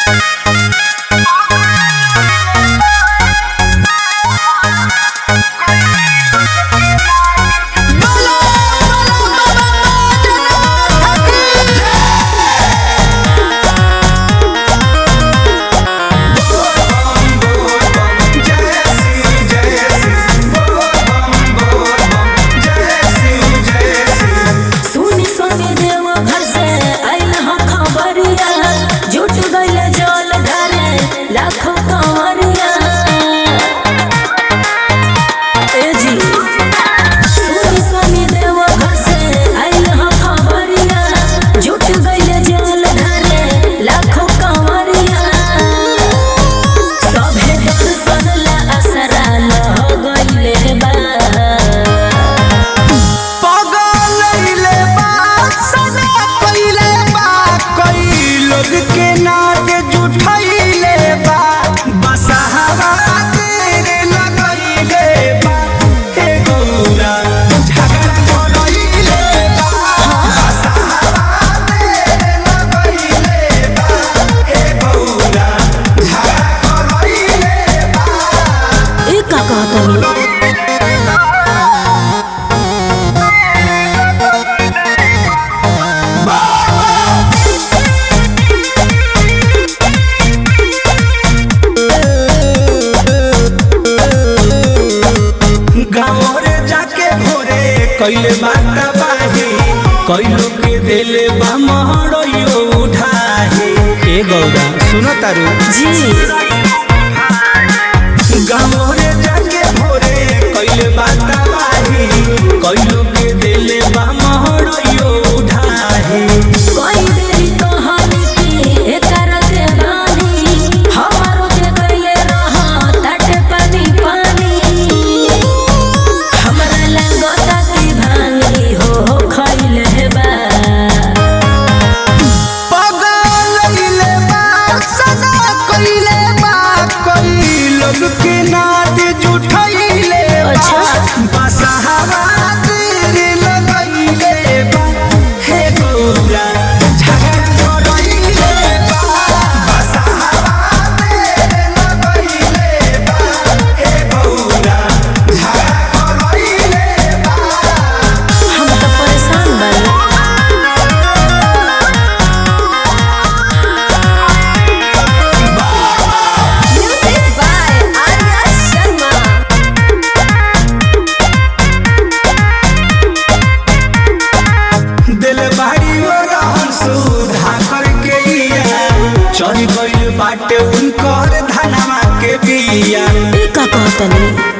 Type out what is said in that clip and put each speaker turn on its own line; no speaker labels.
कइले बाता बाही कइलो के देले बा महड़ियो उठाही। ए गौरा सुनो तारू
जी
गाँव रे जाके भोरे कइले बाता बाही कइलो के देले बा महड़ियो उठाही।
कोई देरी तो हनी की एकर के बानी हमारो के कइले रहा तट पानी पानी हमरा लगता कि भांगी हो खइले बा
पागल लइले बा सदा कइले बा कई लोग के नाट जुठइले बा।
अच्छा।
बसहावा तेरे लगइले बा हे गौरा झगड़ा करइले बा। बसहावा तेरे लगइले बा हे गौरा झगड़ा करइले बा।
हम तो परेशान बानी। Music by Arya Sharma.
दिल बाड़ी रहन सुधा करके चढ़ गइल बाटे उनकर धनवा के बिया।
ई का कहतनी